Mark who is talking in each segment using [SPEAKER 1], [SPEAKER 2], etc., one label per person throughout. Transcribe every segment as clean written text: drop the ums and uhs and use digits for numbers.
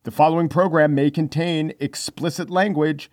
[SPEAKER 1] The following program may contain explicit language.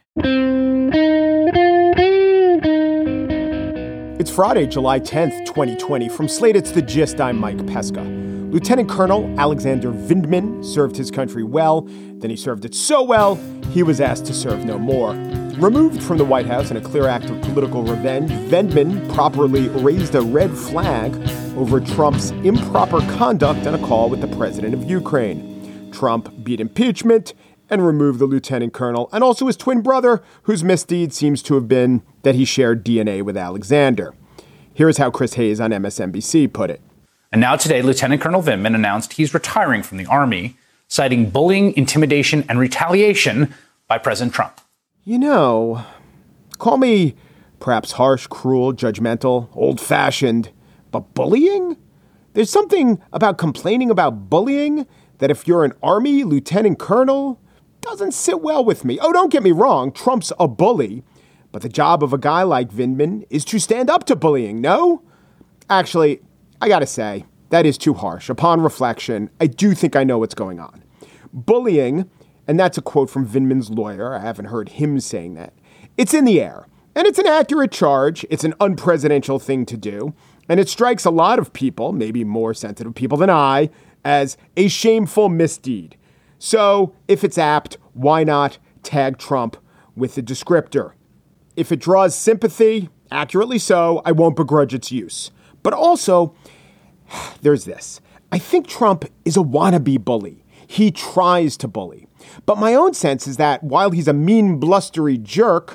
[SPEAKER 1] It's Friday, July 10th, 2020. From Slate, it's The Gist. I'm Mike Pesca. Lieutenant Colonel Alexander Vindman served his country well. Then he served it so well, he was asked to serve no more. Removed from the White House in a clear act of political revenge, Vindman properly raised a red flag over Trump's improper conduct on a call with the president of Ukraine. Trump beat impeachment and removed the lieutenant colonel and also his twin brother, whose misdeed seems to have been that he shared DNA with Alexander. Here's how Chris Hayes on MSNBC put it.
[SPEAKER 2] And now today, Lieutenant Colonel Vindman announced he's retiring from the Army, citing bullying, intimidation, and retaliation by President Trump.
[SPEAKER 1] You know, call me perhaps harsh, cruel, judgmental, old-fashioned, but bullying? There's something about complaining about bullying that if you're an Army lieutenant colonel, doesn't sit well with me. Oh, don't get me wrong, Trump's a bully, but the job of a guy like Vindman is to stand up to bullying, no? Actually, I gotta say, that is too harsh. Upon reflection, I do think I know what's going on. Bullying, and that's a quote from Vindman's lawyer, I haven't heard him saying that, it's in the air, and it's an accurate charge, it's an unpresidential thing to do, and it strikes a lot of people, maybe more sensitive people than I, as a shameful misdeed. So if it's apt, why not tag Trump with the descriptor? If it draws sympathy, accurately so, I won't begrudge its use. But also, there's this. I think Trump is a wannabe bully. He tries to bully. But my own sense is that while he's a mean, blustery jerk,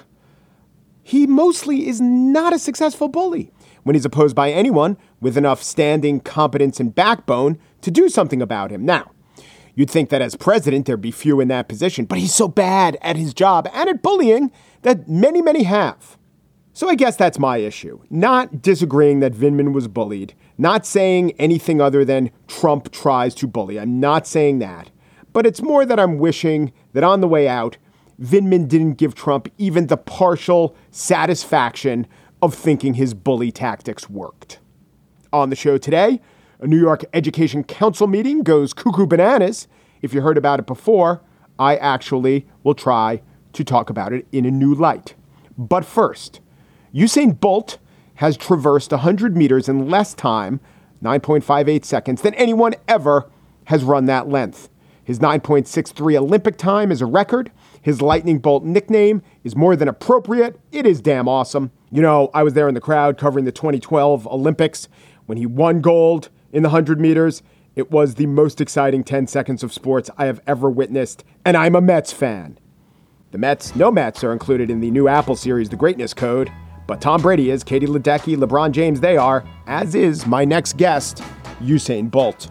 [SPEAKER 1] he mostly is not a successful bully when he's opposed by anyone with enough standing, competence, and backbone to do something about him. Now, you'd think that as president, there'd be few in that position, but he's so bad at his job and at bullying that many have. So I guess that's my issue. Not disagreeing that Vindman was bullied, not saying anything other than Trump tries to bully. I'm not saying that. But it's more that I'm wishing that on the way out, Vindman didn't give Trump even the partial satisfaction of thinking his bully tactics worked. On the show today, a New York Education Council meeting goes cuckoo bananas. If you heard about it before, I actually will try to talk about it in a new light. But first, Usain Bolt has traversed 100 meters in less time, 9.58 seconds, than anyone ever has run that length. His 9.63 Olympic time is a record. His Lightning Bolt nickname is more than appropriate. It is damn awesome. You know, I was there in the crowd covering the 2012 Olympics when he won gold in the 100 meters. It was the most exciting 10 seconds of sports I have ever witnessed, and I'm a Mets fan. The Mets, no Mets, are included in the new Apple series, The Greatness Code, but Tom Brady is, Katie Ledecky, LeBron James, they are, as is my next guest, Usain Bolt.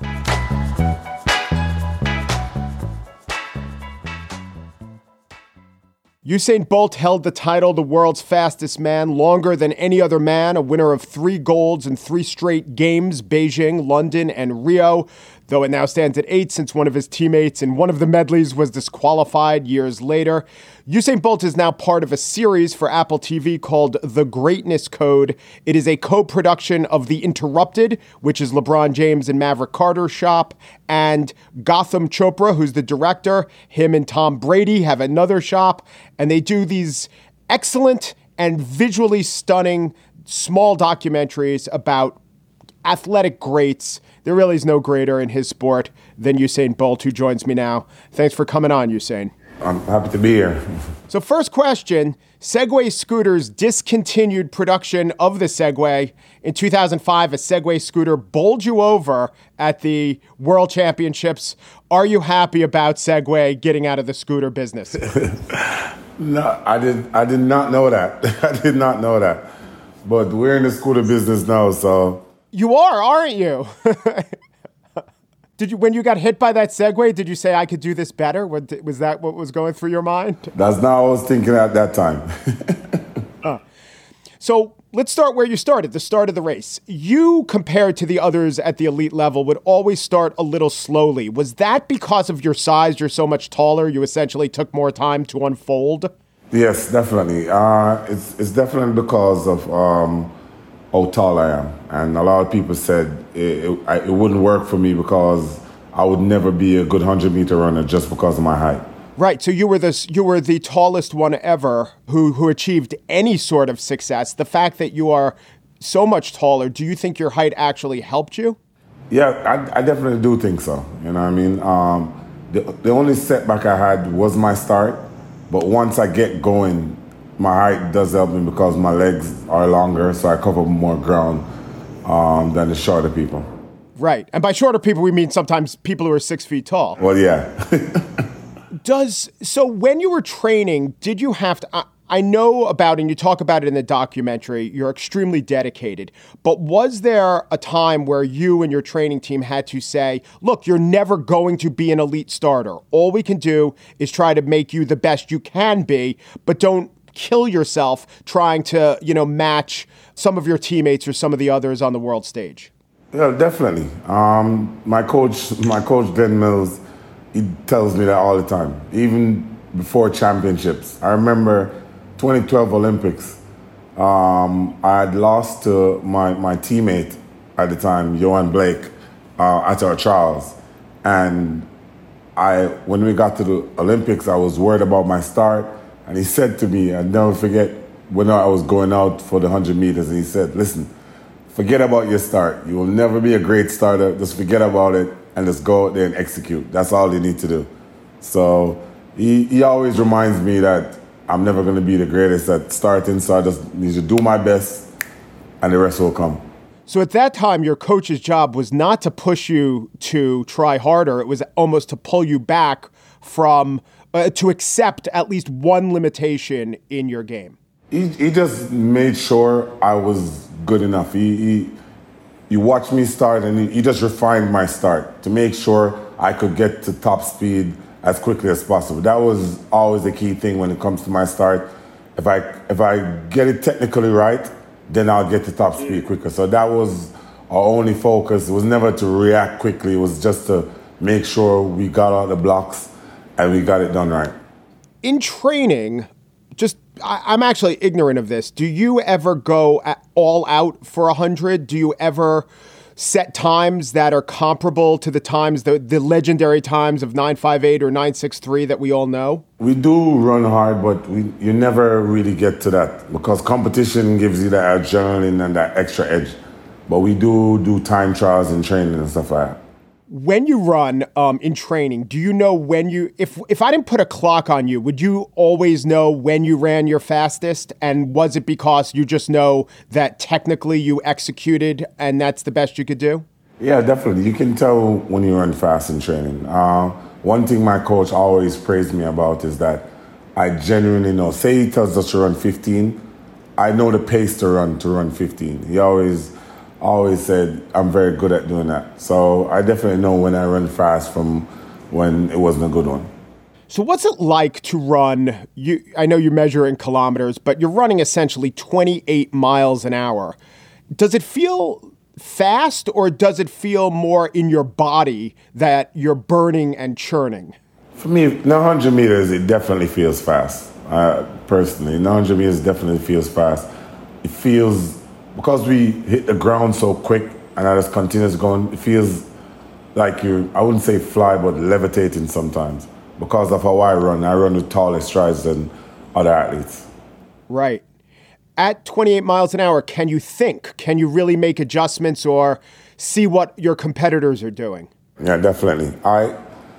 [SPEAKER 1] Usain Bolt held the title, the world's fastest man, longer than any other man, a winner of 3 golds in 3 straight games, Beijing, London, and Rio, though it now stands at 8 since one of his teammates in one of the medleys was disqualified years later. Usain Bolt is now part of a series for Apple TV called The Greatness Code. It is a co-production of The Interrupted, which is LeBron James and Maverick Carter's shop, and Gotham Chopra, who's the director. Him and Tom Brady have another shop, and they do these excellent and visually stunning small documentaries about athletic greats. There really is no greater in his sport than Usain Bolt, who joins me now. Thanks for coming on, Usain.
[SPEAKER 3] I'm happy to be here.
[SPEAKER 1] So first question, Segway Scooters discontinued production of the Segway. In 2005, a Segway scooter bowled you over at the World Championships. Are you happy about Segway getting out of the scooter business?
[SPEAKER 3] No, I did not know that. I did not know that. But we're in the scooter business now, so.
[SPEAKER 1] You are, aren't you? Did you, when you got hit by that Segway, did you say, I could do this better? Was that what was going through your mind?
[SPEAKER 3] That's not what I was thinking at that time.
[SPEAKER 1] So let's start where you started, the start of the race. You, compared to the others at the elite level, would always start a little slowly. Was that because of your size? You're so much taller, you essentially took more time to unfold?
[SPEAKER 3] Yes, definitely. It's definitely because of how tall I am. And a lot of people said it wouldn't work for me because I would never be a good 100-meter runner just because of my height.
[SPEAKER 1] Right. So you were the tallest one ever who achieved any sort of success. The fact that you are so much taller, do you think your height actually helped you?
[SPEAKER 3] Yeah, I definitely do think so. You know what I mean? The only setback I had was my start, but once I get going, my height does help me because my legs are longer, so I cover more ground than the shorter people.
[SPEAKER 1] Right. And by shorter people, we mean sometimes people who are 6 feet tall.
[SPEAKER 3] Well, yeah.
[SPEAKER 1] So when you were training, did you have to, I know about, and you talk about it in the documentary, you're extremely dedicated, but was there a time where you and your training team had to say, look, you're never going to be an elite starter. All we can do is try to make you the best you can be, but don't kill yourself trying to, match some of your teammates or some of the others on the world stage?
[SPEAKER 3] Yeah, definitely. My coach, Dan Mills, he tells me that all the time, even before championships. I remember 2012 Olympics. I had lost to my teammate at the time, Johan Blake, at our trials. And when we got to the Olympics, I was worried about my start. And he said to me, I'll never forget, when I was going out for the 100 meters, and he said, listen, forget about your start. You will never be a great starter. Just forget about it and just go out there and execute. That's all you need to do. So he always reminds me that I'm never going to be the greatest at starting, so I just need to do my best and the rest will come.
[SPEAKER 1] So at that time, your coach's job was not to push you to try harder. It was almost to pull you back from, to accept at least one limitation in your game.
[SPEAKER 3] He just made sure I was good enough. He watched me start, and he just refined my start to make sure I could get to top speed as quickly as possible. That was always the key thing when it comes to my start. If I get it technically right, then I'll get to top speed quicker. So that was our only focus. It was never to react quickly. It was just to make sure we got out the blocks and we got it done right.
[SPEAKER 1] In training, I'm actually ignorant of this. Do you ever go all out for 100? Do you ever set times that are comparable to the times, the legendary times of 9.58 or 9.63 that we all know?
[SPEAKER 3] We do run hard, but you never really get to that because competition gives you that adrenaline and that extra edge. But we do time trials and training and stuff like that.
[SPEAKER 1] When you run in training, do you know when if I didn't put a clock on you, would you always know when you ran your fastest? And was it because you just know that technically you executed and that's the best you could do?
[SPEAKER 3] Yeah, definitely. You can tell when you run fast in training. One thing my coach always praised me about is that I genuinely know. Say he tells us to run 15, I know the pace to run 15. He always said I'm very good at doing that. So I definitely know when I run fast from when it wasn't a good one.
[SPEAKER 1] So what's it like to run? I know you measure in kilometers, but you're running essentially 28 miles an hour. Does it feel fast or does it feel more in your body that you're burning and churning?
[SPEAKER 3] For me, 100 meters, it definitely feels fast. Personally, 100 meters definitely feels fast. It feels, because we hit the ground so quick and I just continues going, it feels like I wouldn't say fly, but levitating sometimes. Because of how I run with taller strides than other athletes. Right.
[SPEAKER 1] At 28 miles an hour, can you think? Can you really make adjustments or see what your competitors are doing?
[SPEAKER 3] Yeah, definitely. I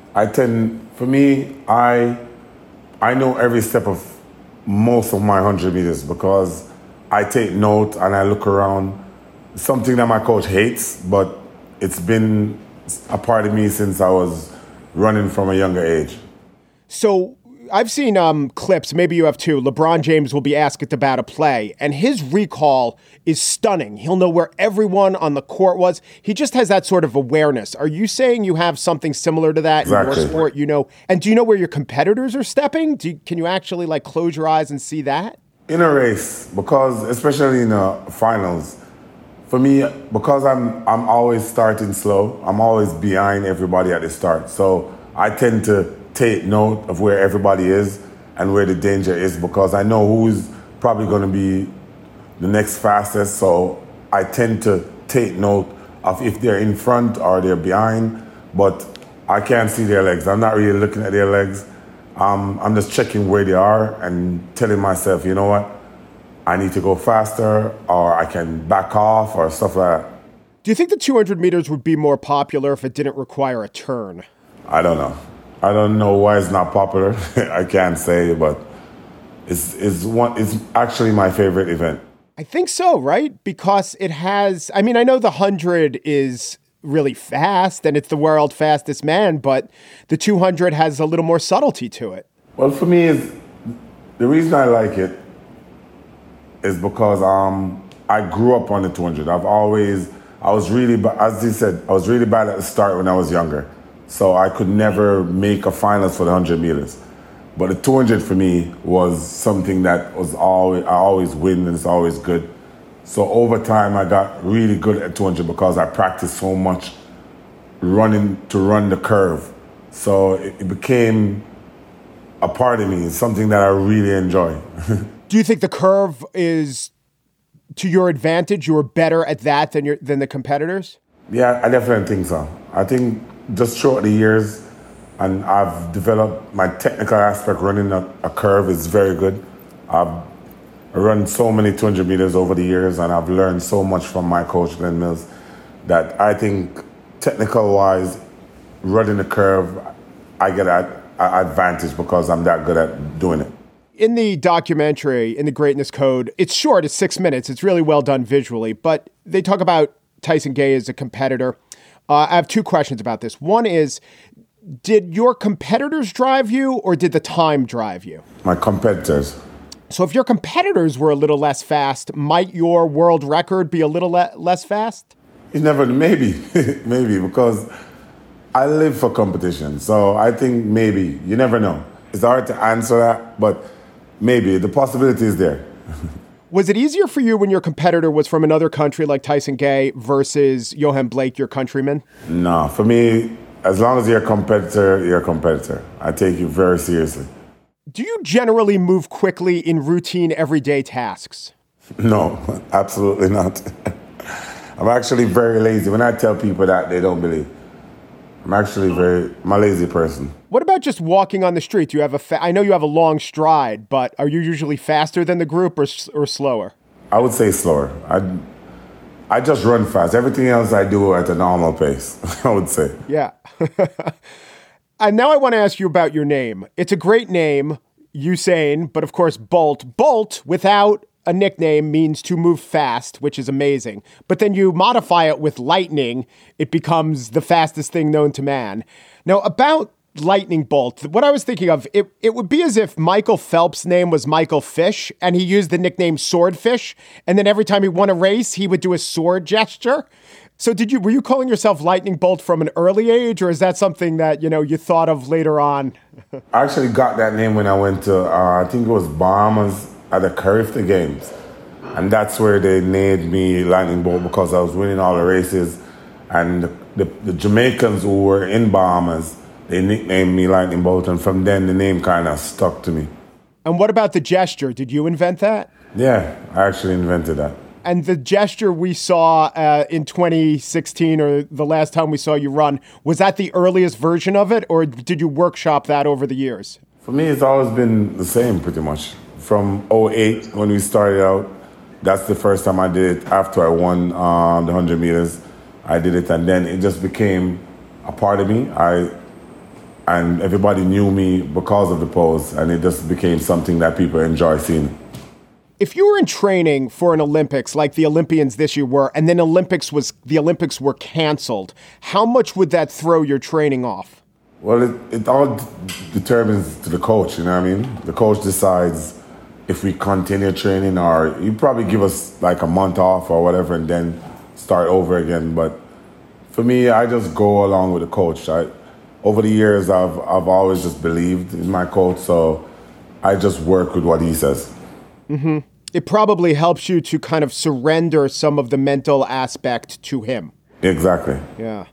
[SPEAKER 3] know every step of most of my 100 meters because I take note and I look around. Something that my coach hates, but it's been a part of me since I was running from a younger age.
[SPEAKER 1] So I've seen clips, maybe you have too. LeBron James will be asked about a play, and his recall is stunning. He'll know where everyone on the court was. He just has that sort of awareness. Are you saying you have something similar to that
[SPEAKER 3] Exactly.
[SPEAKER 1] in your sport? You know, and do you know where your competitors are stepping? Can you actually close your eyes and see that?
[SPEAKER 3] In a race, because especially in the finals, for me, because I'm always starting slow, I'm always behind everybody at the start. So I tend to take note of where everybody is and where the danger is because I know who's probably going to be the next fastest. So I tend to take note of if they're in front or they're behind. But I can't see their legs. I'm not really looking at their legs. I'm just checking where they are and telling myself, you know what, I need to go faster, or I can back off, or stuff like that.
[SPEAKER 1] Do you think the 200 meters would be more popular if it didn't require a turn?
[SPEAKER 3] I don't know. I don't know why it's not popular. I can't say, but it's actually my favorite event.
[SPEAKER 1] I think so, right? Because it has, I mean, I know the 100 is really fast and it's the world fastest man, but the 200 has a little more subtlety to it.
[SPEAKER 3] Well, for me, the reason I like it is because I grew up on the 200. I was really, as you said, I was really bad at the start when I was younger. So I could never make a finals for the 100 meters. But the 200 for me was something that I always win, and it's always good. So over time, I got really good at 200 because I practiced so much run the curve. So it became a part of me. It's something that I really enjoy.
[SPEAKER 1] Do you think the curve is to your advantage? You were better at that than the competitors?
[SPEAKER 3] Yeah, I definitely think so. I think just throughout the years, and I've developed my technical aspect. Running a curve is very good. I've run so many 200 meters over the years, and I've learned so much from my coach, Glenn Mills, that I think technical-wise, running the curve, I get an advantage because I'm that good at doing it.
[SPEAKER 1] In the documentary, in The Greatness Code, it's short, it's 6 minutes. It's really well done visually, but they talk about Tyson Gay as a competitor. I have two questions about this. One is, did your competitors drive you, or did the time drive you?
[SPEAKER 3] My competitors.
[SPEAKER 1] So if your competitors were a little less fast, might your world record be a little less fast?
[SPEAKER 3] Maybe, because I live for competition. So I think maybe, you never know. It's hard to answer that, but maybe the possibility is there.
[SPEAKER 1] Was it easier for you when your competitor was from another country like Tyson Gay versus Yohan Blake, your countryman?
[SPEAKER 3] No, for me, as long as you're a competitor, you're a competitor. I take you very seriously.
[SPEAKER 1] Do you generally move quickly in routine everyday tasks?
[SPEAKER 3] No, absolutely not. I'm actually very lazy. When I tell people that, they don't believe. I'm a lazy person.
[SPEAKER 1] What about just walking on the street? Do you have I know you have a long stride, but are you usually faster than the group or slower?
[SPEAKER 3] I would say slower. I just run fast. Everything else I do at a normal pace, I would say.
[SPEAKER 1] Yeah. And now I want to ask you about your name. It's a great name, Usain, but of course Bolt. Bolt, without a nickname, means to move fast, which is amazing. But then you modify it with lightning, it becomes the fastest thing known to man. Now, about Lightning Bolt, what I was thinking of, it would be as if Michael Phelps' name was Michael Fish, and he used the nickname Swordfish, and then every time he won a race, he would do a sword gesture. So were you calling yourself Lightning Bolt from an early age, or is that something that, you thought of later on?
[SPEAKER 3] I actually got that name when I went to, I think it was Bahamas at the Carifta Games. And that's where they named me Lightning Bolt because I was winning all the races. And the Jamaicans who were in Bahamas, they nicknamed me Lightning Bolt. And from then, the name kind of stuck to me.
[SPEAKER 1] And what about the gesture? Did you invent that?
[SPEAKER 3] Yeah, I actually invented that.
[SPEAKER 1] And the gesture we saw in 2016, or the last time we saw you run, was that the earliest version of it, or did you workshop that over the years?
[SPEAKER 3] For me, it's always been the same, pretty much. From 2008, when we started out, that's the first time I did it. After I won the 100 meters, I did it, and then it just became a part of me. And everybody knew me because of the pose, and it just became something that people enjoy seeing.
[SPEAKER 1] If you were in training for an Olympics, like the Olympians this year were, and then the Olympics were canceled, how much would that throw your training off?
[SPEAKER 3] Well, it all determines to the coach, you know what I mean? The coach decides if we continue training, or you probably give us like a month off or whatever and then start over again. But for me, I just go along with the coach. Over the years, I've always just believed in my coach, so I just work with what he says.
[SPEAKER 1] Mm-hmm. It probably helps you to kind of surrender some of the mental aspect to him.
[SPEAKER 3] Exactly.
[SPEAKER 1] Yeah.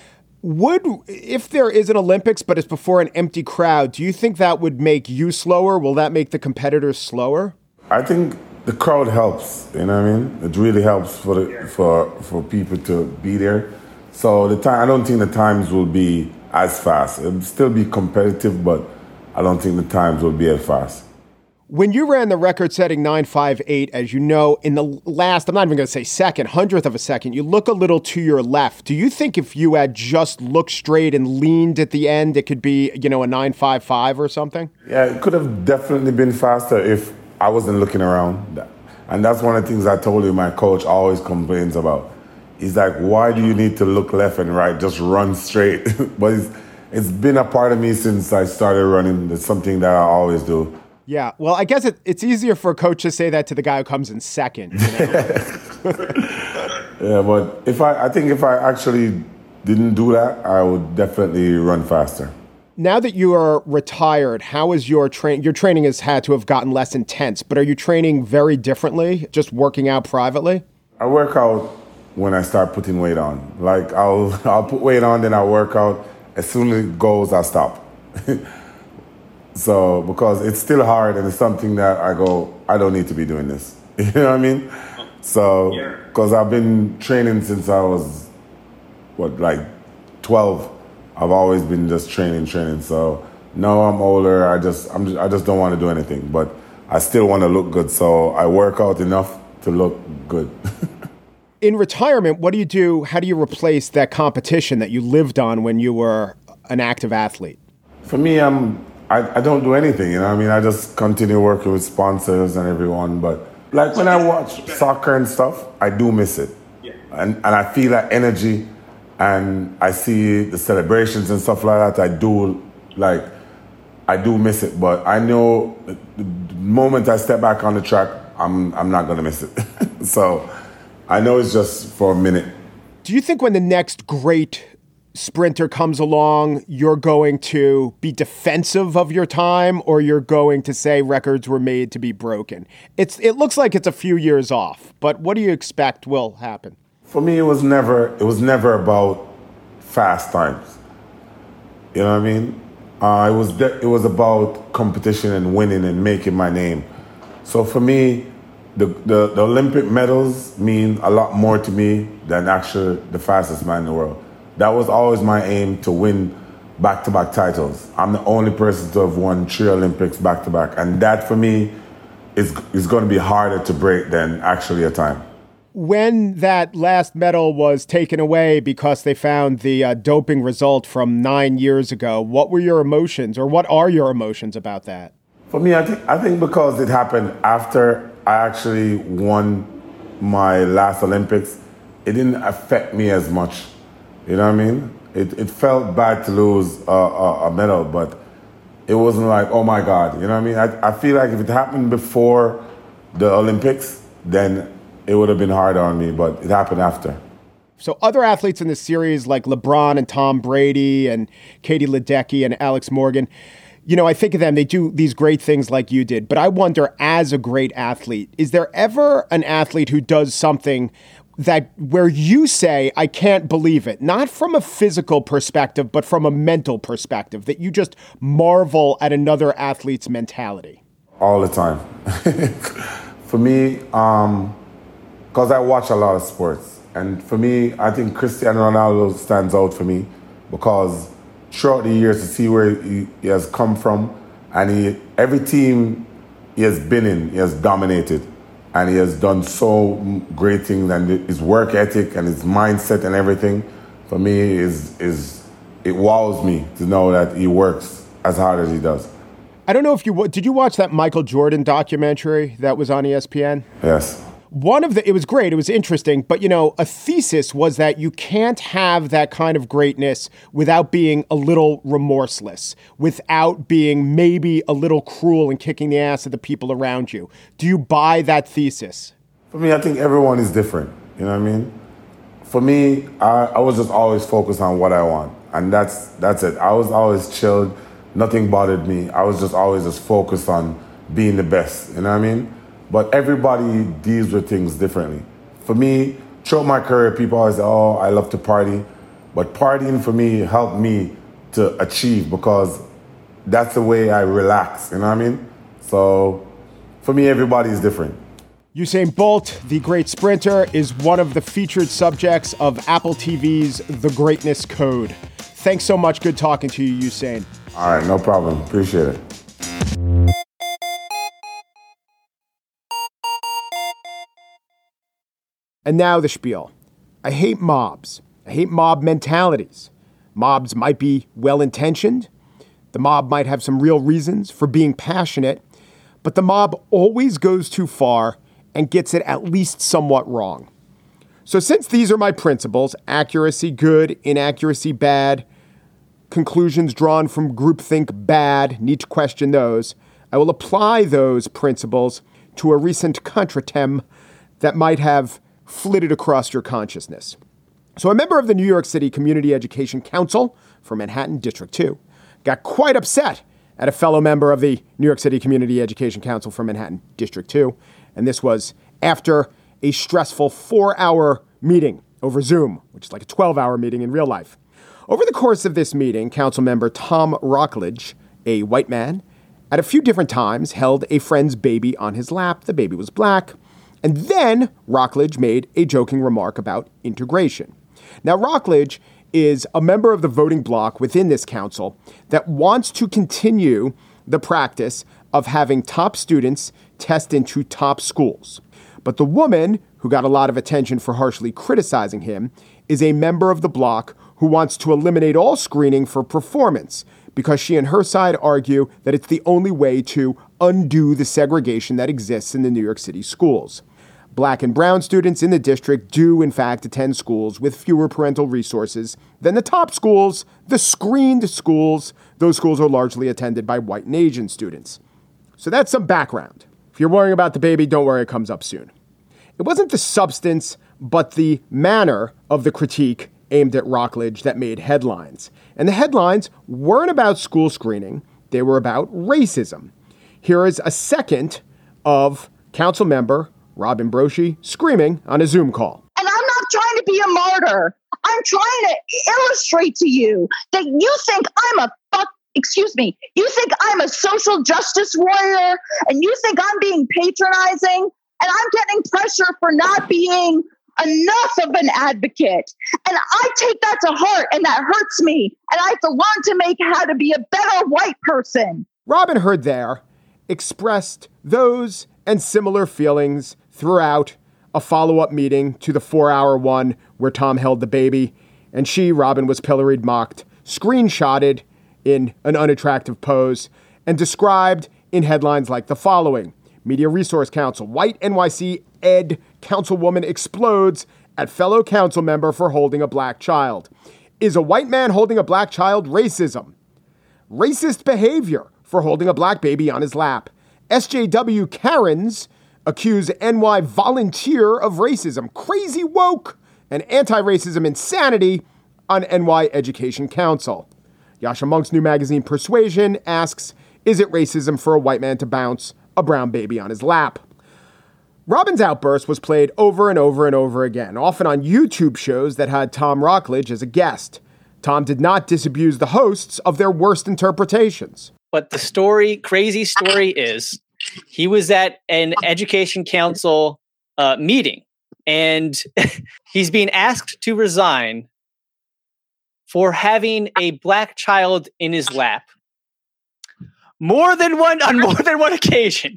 [SPEAKER 1] If there is an Olympics, but it's before an empty crowd, do you think that would make you slower? Will that make the competitors slower?
[SPEAKER 3] I think the crowd helps, you know what I mean? It really helps for people to be there. So I don't think the times will be as fast. It'll still be competitive, but I don't think the times will be as fast.
[SPEAKER 1] When you ran the record-setting 9.58, as you know, in the last, I'm not even going to say second, 100th of a second, you look a little to your left. Do you think if you had just looked straight and leaned at the end, it could be, a 9.55 or something?
[SPEAKER 3] Yeah, it could have definitely been faster if I wasn't looking around. And that's one of the things I told you my coach always complains about. He's like, why do you need to look left and right? Just run straight. But it's been a part of me since I started running. It's something that I always do.
[SPEAKER 1] Yeah, well, I guess it's easier for a coach to say that to the guy who comes in second.
[SPEAKER 3] Yeah, but I think if I actually didn't do that, I would definitely run faster.
[SPEAKER 1] Now that you are retired, how is your training? Your training has had to have gotten less intense, but are you training very differently, just working out privately?
[SPEAKER 3] I work out when I start putting weight on. Like I'll put weight on, then I'll work out. As soon as it goes, I'll stop. So, because it's still hard and it's something that I don't need to be doing this. You know what I mean? So, because I've been training since I was, 12. I've always been just training. So, now I'm older. I just don't want to do anything. But I still want to look good. So, I work out enough to look good.
[SPEAKER 1] In retirement, what do you do? How do you replace that competition that you lived on when you were an active athlete?
[SPEAKER 3] For me, I don't do anything, you know what I mean? I just continue working with sponsors and everyone. But like when I watch soccer and stuff, I do miss it. Yeah. And I feel that energy and I see the celebrations and stuff like that. I do miss it. But I know the moment I step back on the track, I'm not going to miss it. So I know it's just for a minute.
[SPEAKER 1] Do you think when the next great sprinter comes along, you're going to be defensive of your time, or you're going to say records were made to be broken? It looks like it's a few years off, but what do you expect will happen?
[SPEAKER 3] For me, it was never about fast times. You know what I mean? It was about competition and winning and making my name. So for me, the Olympic medals mean a lot more to me than actually the fastest man in the world. That was always my aim, to win back-to-back titles. I'm the only person to have won 3 Olympics back-to-back. And that, for me, is going to be harder to break than actually a time.
[SPEAKER 1] When that last medal was taken away because they found the doping result from 9 years ago, what were your emotions, or what are your emotions about that?
[SPEAKER 3] For me, I think because it happened after I actually won my last Olympics, it didn't affect me as much. You know what I mean? It felt bad to lose a medal, but it wasn't like, oh my God. You know what I mean? I feel like if it happened before the Olympics, then it would have been harder on me, but it happened after.
[SPEAKER 1] So other athletes in the series like LeBron and Tom Brady and Katie Ledecky and Alex Morgan, I think of them, they do these great things like you did. But I wonder, as a great athlete, is there ever an athlete who does something where you say, I can't believe it, not from a physical perspective, but from a mental perspective, that you just marvel at another athlete's mentality?
[SPEAKER 3] All the time. For me, because I watch a lot of sports. And for me, I think Cristiano Ronaldo stands out for me because throughout the years, to see where he has come from, and every team he has been in, he has dominated. And he has done so great things, and his work ethic and his mindset and everything, for me, it wows me to know that he works as hard as he does.
[SPEAKER 1] I don't know if did you watch that Michael Jordan documentary that was on ESPN?
[SPEAKER 3] Yes.
[SPEAKER 1] It was great. It was interesting. But, a thesis was that you can't have that kind of greatness without being a little remorseless, without being maybe a little cruel and kicking the ass of the people around you. Do you buy that thesis?
[SPEAKER 3] For me, I think everyone is different. You know what I mean? For me, I was just always focused on what I want. And that's it. I was always chilled. Nothing bothered me. I was just always focused on being the best. You know what I mean? But everybody deals with things differently. For me, throughout my career, people always say, oh, I love to party. But partying for me helped me to achieve, because that's the way I relax, you know what I mean? So for me, everybody is different.
[SPEAKER 1] Usain Bolt, the great sprinter, is one of the featured subjects of Apple TV's The Greatness Code. Thanks so much. Good talking to you, Usain.
[SPEAKER 3] All right, no problem. Appreciate it.
[SPEAKER 1] And now the spiel. I hate mobs. I hate mob mentalities. Mobs might be well-intentioned. The mob might have some real reasons for being passionate, but the mob always goes too far and gets it at least somewhat wrong. So since these are my principles, accuracy good, inaccuracy bad, conclusions drawn from groupthink bad, need to question those, I will apply those principles to a recent contretemps that might have flitted across your consciousness. So a member of the New York City Community Education Council for Manhattan District 2 got quite upset at a fellow member of the New York City Community Education Council for Manhattan District 2. And this was after a stressful 4-hour meeting over Zoom, which is like a 12-hour meeting in real life. Over the course of this meeting, Council member Tom Rockledge, a white man, at a few different times held a friend's baby on his lap. The baby was black. And then Rockledge made a joking remark about integration. Now, Rockledge is a member of the voting bloc within this council that wants to continue the practice of having top students test into top schools. But the woman who got a lot of attention for harshly criticizing him is a member of the bloc who wants to eliminate all screening for performance because she and her side argue that it's the only way to undo the segregation that exists in the New York City schools. Black and brown students in the district do, in fact, attend schools with fewer parental resources than the top schools, the screened schools. Those schools are largely attended by white and Asian students. So that's some background. If you're worrying about the baby, don't worry, it comes up soon. It wasn't the substance, but the manner of the critique aimed at Rockledge that made headlines. And the headlines weren't about school screening. They were about racism. Here is a second of council member Robin Broshi screaming on a Zoom call.
[SPEAKER 4] And I'm not trying to be a martyr. I'm trying to illustrate to you that you think you think I'm a social justice warrior and you think I'm being patronizing and I'm getting pressure for not being enough of an advocate. And I take that to heart and that hurts me. And I have to learn to make how to be a better white person.
[SPEAKER 1] Robin Heard there expressed those and similar feelings throughout a follow-up meeting to the 4-hour one where Tom held the baby, and she, Robin, was pilloried, mocked, screenshotted in an unattractive pose, and described in headlines like the following. Media Resource Council, white NYC Ed councilwoman explodes at fellow council member for holding a black child. Is a white man holding a black child racism? Racist behavior for holding a black baby on his lap. SJW Karens accuse NY volunteer of racism. Crazy woke and anti-racism insanity on NY Education Council. Yasha Monk's new magazine Persuasion asks, is it racism for a white man to bounce a brown baby on his lap? Robin's outburst was played over and over and over again, often on YouTube shows that had Tom Rockledge as a guest. Tom did not disabuse the hosts of their worst interpretations.
[SPEAKER 5] But the crazy story is, he was at an education council meeting, and he's being asked to resign for having a black child in his lap on more than one occasion.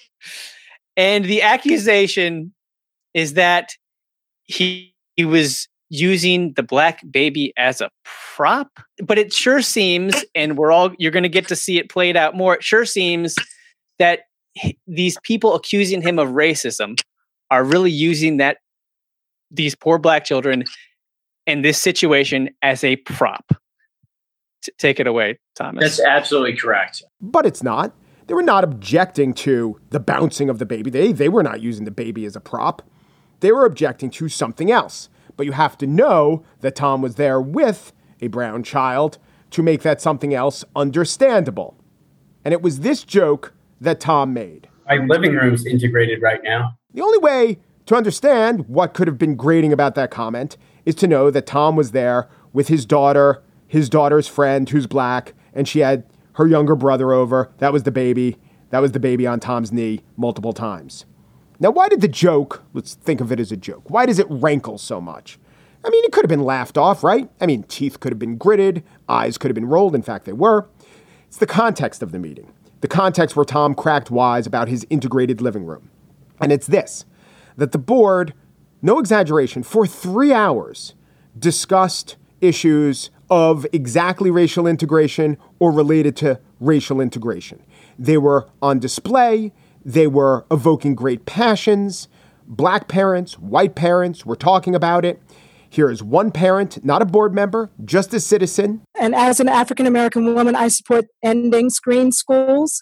[SPEAKER 5] And the accusation is that he was using the black baby as a prop. But it sure seems, and you're going to get to see it played out more. It sure seems that these people accusing him of racism are really using these poor black children in this situation as a prop. Take it away, Thomas.
[SPEAKER 6] That's absolutely correct.
[SPEAKER 1] But it's not. They were not objecting to the bouncing of the baby. They were not using the baby as a prop. They were objecting to something else. But you have to know that Tom was there with a brown child to make that something else understandable. And it was this joke that Tom made.
[SPEAKER 6] My living room's integrated right now.
[SPEAKER 1] The only way to understand what could have been grating about that comment is to know that Tom was there with his daughter's friend who's black, and she had her younger brother over. That was the baby on Tom's knee multiple times. Now, why did the joke, let's think of it as a joke, why does it rankle so much? I mean, it could have been laughed off, right? I mean, teeth could have been gritted, eyes could have been rolled. In fact, they were. It's the context of the meeting. The context where Tom cracked wise about his integrated living room. And it's this, that the board, no exaggeration, for 3 hours discussed issues of exactly racial integration or related to racial integration. They were on display. They were evoking great passions. Black parents, white parents were talking about it. Here is one parent, not a board member, just a citizen.
[SPEAKER 7] And as an African-American woman, I support ending screen schools.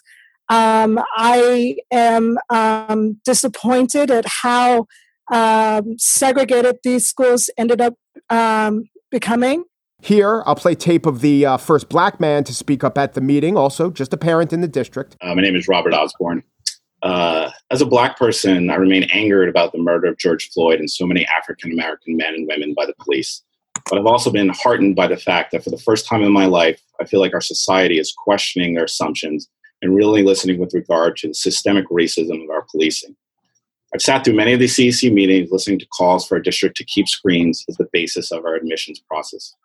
[SPEAKER 7] I am disappointed at how segregated these schools ended up becoming.
[SPEAKER 1] Here, I'll play tape of the first black man to speak up at the meeting, also just a parent in the district.
[SPEAKER 8] My name is Robert Osborne. As a black person, I remain angered about the murder of George Floyd and so many African-American men and women by the police. But I've also been heartened by the fact that for the first time in my life, I feel like our society is questioning their assumptions and really listening with regard to the systemic racism of our policing. I've sat through many of these CEC meetings, listening to calls for a district to keep screens as the basis of our admissions process.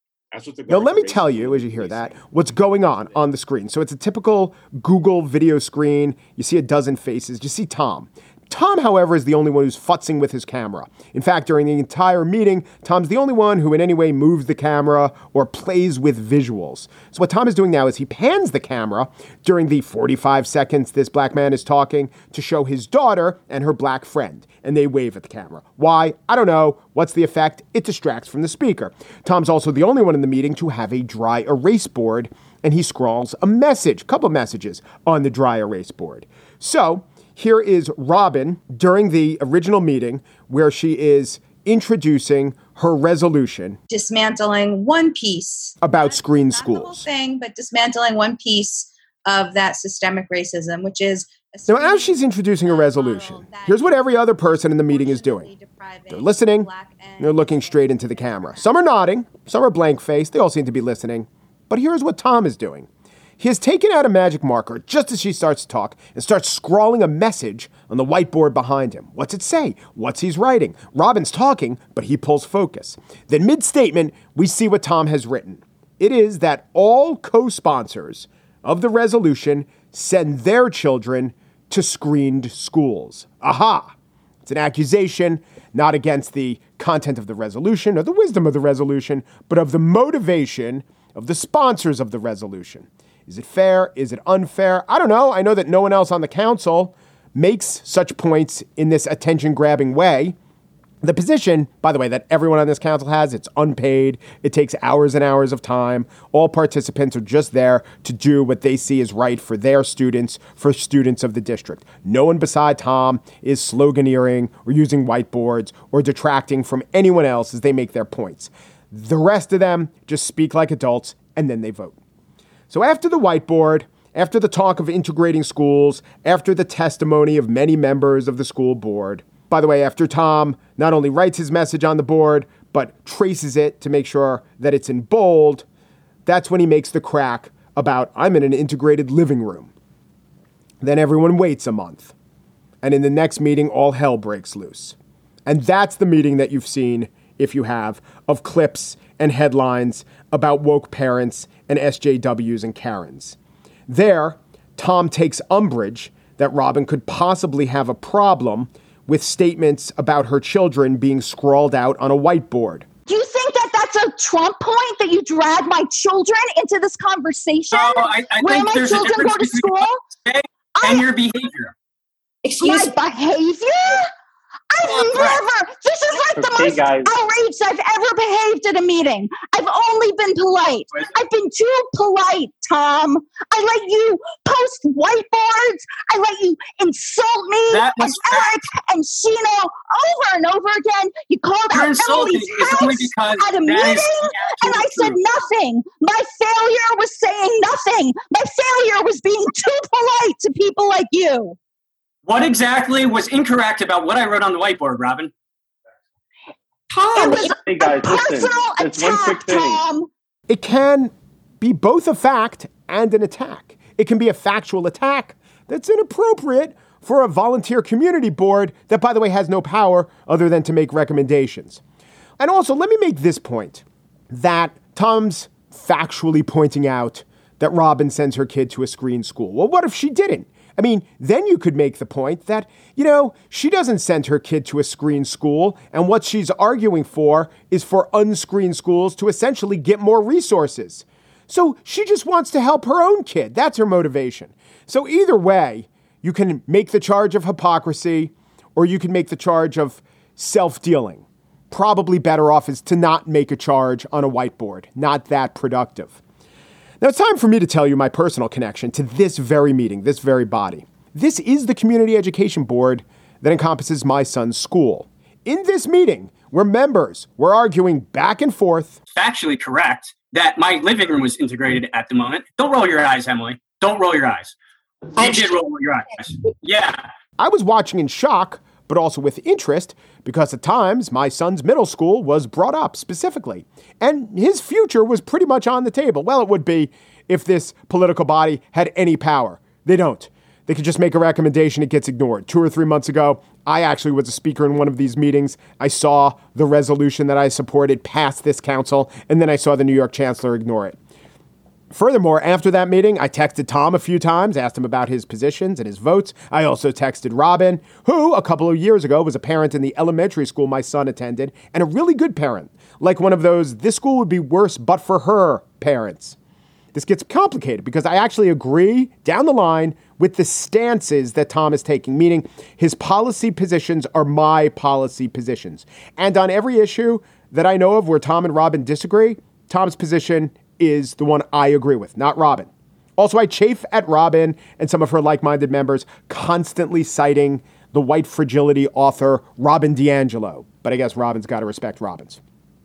[SPEAKER 1] Now, let me tell you, as you hear that, what's going on the screen. So it's a typical Google video screen. You see a dozen faces. You see Tom. Tom, however, is the only one who's futzing with his camera. In fact, during the entire meeting, Tom's the only one who in any way moves the camera or plays with visuals. So what Tom is doing now is he pans the camera during the 45 seconds this black man is talking to show his daughter and her black friend. And they wave at the camera. Why? I don't know. What's the effect? It distracts from the speaker. Tom's also the only one in the meeting to have a dry erase board, and he scrawls a couple messages on the dry erase board. So here is Robin during the original meeting where she is introducing her resolution.
[SPEAKER 9] Dismantling one piece.
[SPEAKER 1] About screen
[SPEAKER 9] schools. Not the whole thing, but dismantling one piece of that systemic racism, which is...
[SPEAKER 1] Now, as she's introducing her resolution, here's what every other person in the meeting is doing. They're listening, and they're looking straight into the camera. Some are nodding, some are blank-faced. They all seem to be listening. But here's what Tom is doing. He has taken out a magic marker just as she starts to talk and starts scrawling a message on the whiteboard behind him. What's it say? What's he's writing? Robin's talking, but he pulls focus. Then mid-statement, we see what Tom has written. It is that all co-sponsors of the resolution send their children to screened schools. Aha! It's an accusation, not against the content of the resolution or the wisdom of the resolution, but of the motivation of the sponsors of the resolution. Is it fair? Is it unfair? I don't know. I know that no one else on the council makes such points in this attention-grabbing way. The position, by the way, that everyone on this council has, it's unpaid. It takes hours and hours of time. All participants are just there to do what they see is right for their students, for students of the district. No one beside Tom is sloganeering or using whiteboards or detracting from anyone else as they make their points. The rest of them just speak like adults and then they vote. So after the whiteboard, after the talk of integrating schools, after the testimony of many members of the school board, by the way, after Tom not only writes his message on the board, but traces it to make sure that it's in bold, that's when he makes the crack about, I'm in an integrated living room. Then everyone waits a month. And in the next meeting, all hell breaks loose. And that's the meeting that you've seen, if you have, of clips and headlines about woke parents and SJWs and Karens. There, Tom takes umbrage that Robin could possibly have a problem with statements about her children being scrawled out on a whiteboard.
[SPEAKER 4] Do you think that that's a Trump point that you drag my children into this conversation?
[SPEAKER 6] No, I
[SPEAKER 4] where
[SPEAKER 6] think
[SPEAKER 4] my
[SPEAKER 6] there's
[SPEAKER 4] children
[SPEAKER 6] a difference
[SPEAKER 4] go to
[SPEAKER 6] between
[SPEAKER 4] school?
[SPEAKER 6] and your behavior.
[SPEAKER 9] Excuse
[SPEAKER 4] My behavior? This is like the most outraged I've ever behaved at a meeting. I've only been polite. I've been too polite, Tom. I let you post whiteboards. I let you insult me and Eric and Sheena over and over again. You called out Emily's house at a meeting, and I said nothing. My failure was saying nothing. My failure was being too polite to people like you.
[SPEAKER 6] What exactly was incorrect about what I wrote on the whiteboard, Robin?
[SPEAKER 4] Tom, it was a personal attack, Tom.
[SPEAKER 1] It can be both a fact and an attack. It can be a factual attack that's inappropriate for a volunteer community board that, by the way, has no power other than to make recommendations. And also, let me make this point, that Tom's factually pointing out that Robin sends her kid to a screen school. Well, what if she didn't? I mean, then you could make the point that, she doesn't send her kid to a screen school, and what she's arguing for is for unscreened schools to essentially get more resources. So she just wants to help her own kid. That's her motivation. So either way, you can make the charge of hypocrisy, or you can make the charge of self-dealing. Probably better off is to not make a charge on a whiteboard. Not that productive. Now it's time for me to tell you my personal connection to this very meeting, this very body. This is the community education board that encompasses my son's school. In this meeting, where members were arguing back and forth.
[SPEAKER 6] Factually correct that my living room was integrated at the moment. Don't roll your eyes, Emily. Don't roll your eyes. You did roll your eyes. Yeah.
[SPEAKER 1] I was watching in shock, but also with interest, because at times my son's middle school was brought up specifically, and his future was pretty much on the table. Well, it would be if this political body had any power. They don't. They could just make a recommendation, it gets ignored. 2 or 3 months ago, I actually was a speaker in one of these meetings. I saw the resolution that I supported pass this council, and then I saw the New York chancellor ignore it. Furthermore, after that meeting, I texted Tom a few times, asked him about his positions and his votes. I also texted Robin, who a couple of years ago was a parent in the elementary school my son attended, and a really good parent, like one of those, this school would be worse but for her parents. This gets complicated because I actually agree down the line with the stances that Tom is taking, meaning his policy positions are my policy positions. And on every issue that I know of where Tom and Robin disagree, Tom's position is the one I agree with, not Robin. Also, I chafe at Robin and some of her like-minded members constantly citing the white fragility author Robin DiAngelo. But I guess Robin's got to respect Robin's.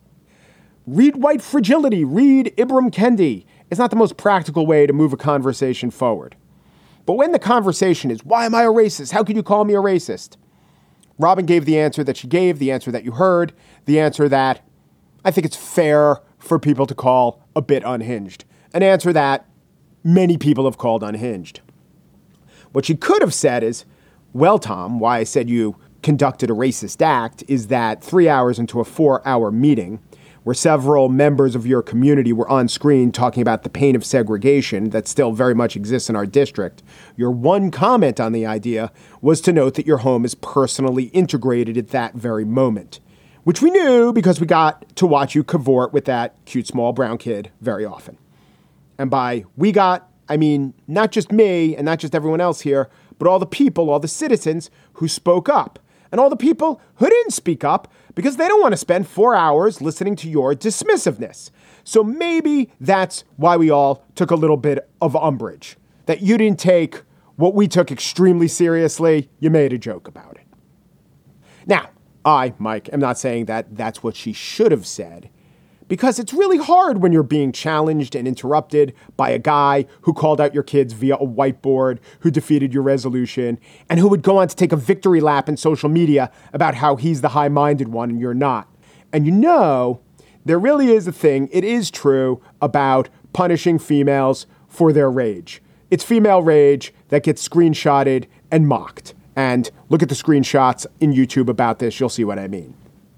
[SPEAKER 1] Read White Fragility, read Ibram Kendi. It's not the most practical way to move a conversation forward. But when the conversation is, why am I a racist? How could you call me a racist? Robin gave the answer that she gave, the answer that you heard, the answer that I think it's fair for people to call a bit unhinged. An answer that many people have called unhinged. What she could have said is, well, Tom, why I said you conducted a racist act is that 3 hours into a 4-hour meeting where several members of your community were on screen talking about the pain of segregation that still very much exists in our district, your one comment on the idea was to note that your home is personally integrated at that very moment, which we knew because we got to watch you cavort with that cute small brown kid very often. And by we got, I mean not just me and not just everyone else here, but all the people, all the citizens who spoke up. And all the people who didn't speak up because they don't want to spend 4 hours listening to your dismissiveness. So maybe that's why we all took a little bit of umbrage. That you didn't take what we took extremely seriously. You made a joke about it. Now, I, Mike, am not saying that that's what she should have said, because it's really hard when you're being challenged and interrupted by a guy who called out your kids via a whiteboard, who defeated your resolution, and who would go on to take a victory lap in social media about how he's the high-minded one and you're not. And there really is a thing, it is true, about punishing females for their rage. It's female rage that gets screenshotted and mocked. And look at the screenshots in YouTube about this, you'll see what I mean.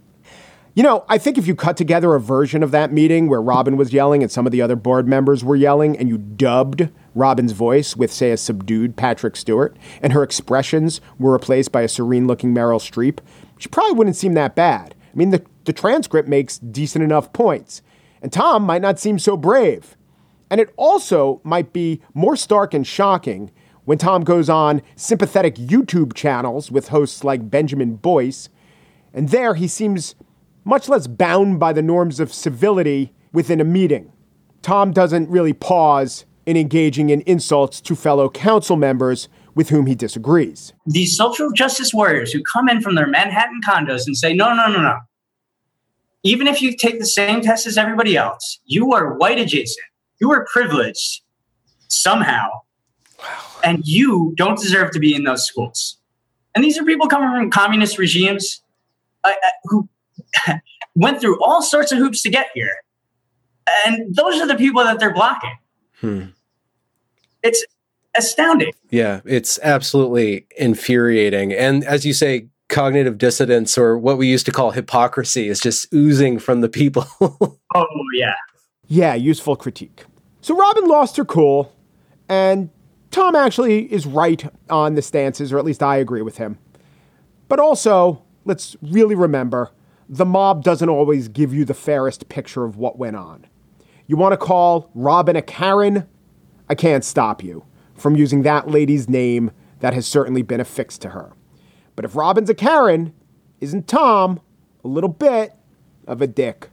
[SPEAKER 1] I think if you cut together a version of that meeting where Robin was yelling and some of the other board members were yelling, and you dubbed Robin's voice with, say, a subdued Patrick Stewart, and her expressions were replaced by a serene-looking Meryl Streep, she probably wouldn't seem that bad. I mean, the transcript makes decent enough points. And Tom might not seem so brave. And it also might be more stark and shocking when Tom goes on sympathetic YouTube channels with hosts like Benjamin Boyce, and there he seems much less bound by the norms of civility within a meeting. Tom doesn't really pause in engaging in insults to fellow council members with whom he disagrees.
[SPEAKER 6] These social justice warriors who come in from their Manhattan condos and say, no. Even if you take the same test as everybody else, you are white adjacent. You are privileged somehow. And you don't deserve to be in those schools. And these are people coming from communist regimes who went through all sorts of hoops to get here. And those are the people that they're blocking. astounding.
[SPEAKER 10] Yeah, it's absolutely infuriating. And as you say, cognitive dissonance, or what we used to call hypocrisy, is just oozing from the people.
[SPEAKER 6] Oh, yeah.
[SPEAKER 1] Yeah, useful critique. So Robin lost her cool, and Tom actually is right on the stances, or at least I agree with him. But also, let's really remember, the mob doesn't always give you the fairest picture of what went on. You want to call Robin a Karen? I can't stop you from using that lady's name that has certainly been affixed to her. But if Robin's a Karen, isn't Tom a little bit of a dick?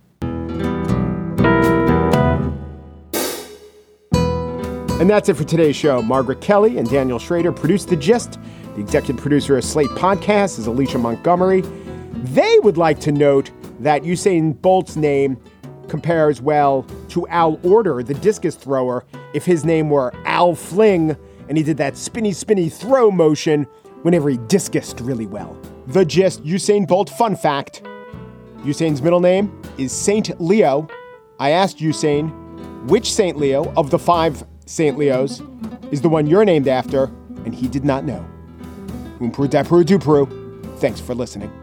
[SPEAKER 1] And that's it for today's show. Margaret Kelly and Daniel Schrader produced The Gist. The executive producer of Slate Podcast is Alicia Montgomery. They would like to note that Usain Bolt's name compares well to Al Order, the discus thrower, if his name were Al Fling and he did that spinny, spinny throw motion whenever he discused really well. The Gist Usain Bolt fun fact. Usain's middle name is Saint Leo. I asked Usain, which Saint Leo of the 5 Saint Leos is the one you're named after, and he did not know. Thanks for listening.